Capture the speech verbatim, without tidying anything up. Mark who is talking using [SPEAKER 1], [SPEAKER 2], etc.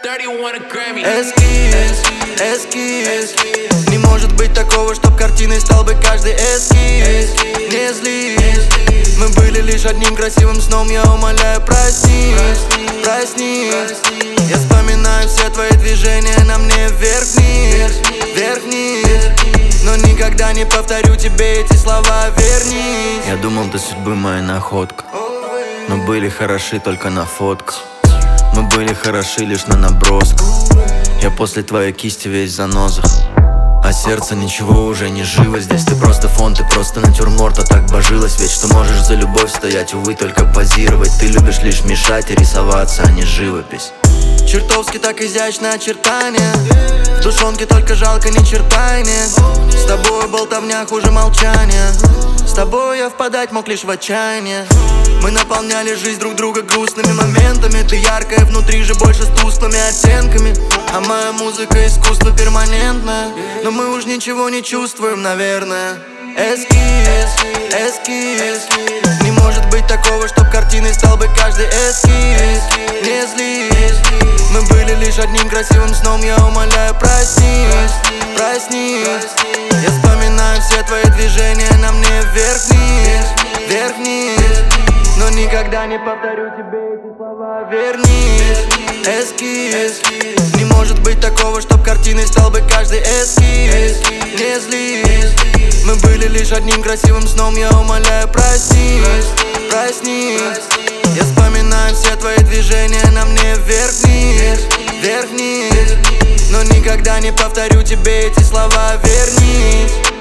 [SPEAKER 1] Эскиз, эскиз. Не может быть такого, чтоб картиной стал бы каждый эскиз. Не злись, мы были лишь одним красивым сном. Я умоляю, проснись, проснись. Я вспоминаю все твои движения на мне вверх-вниз, вверх-вниз. Но никогда не повторю тебе эти слова, вернись.
[SPEAKER 2] Я думал, до судьбы моя находка. Мы были хороши только на фотках. Мы были хороши лишь на набросках. Я после твоей кисти весь в занозах. А сердце ничего уже не живо здесь. Ты просто фон, ты просто натюрморт. А так божилась ведь, что можешь за любовь стоять. Увы, только позировать. Ты любишь лишь мешать и рисоваться, а не живопись.
[SPEAKER 1] Чертовски так изящно очертания. В душонке только жалко ни черта и нет. С тобой болтовня хуже молчания. С тобой я впадать мог лишь в отчаяние. Мы наполняли жизнь друг друга грустными моментами. Ты яркая внутри же больше с тусклыми оттенками. А моя музыка искусство перманентное. Но мы уж ничего не чувствуем, наверное. Эскиз, эскиз. Не может быть такого, чтоб картиной стал бы каждый эскиз. Не злись, мы были лишь одним красивым сном. Я умоляю, проснись, проснись. Я вспоминаю все твои движения на мне вверх-вниз, вверх-вниз. Но никогда не повторю тебе эти слова, вернись. Эскиз. Не может быть такого, чтоб картиной стал бы каждый эскиз. Не злись, мы были лишь одним красивым сном. Я умоляю, проснись, проснись. Я вспоминаю все твои движения на мне вверх-вниз, вверх-вниз. Но никогда не повторю тебе эти слова, вернись.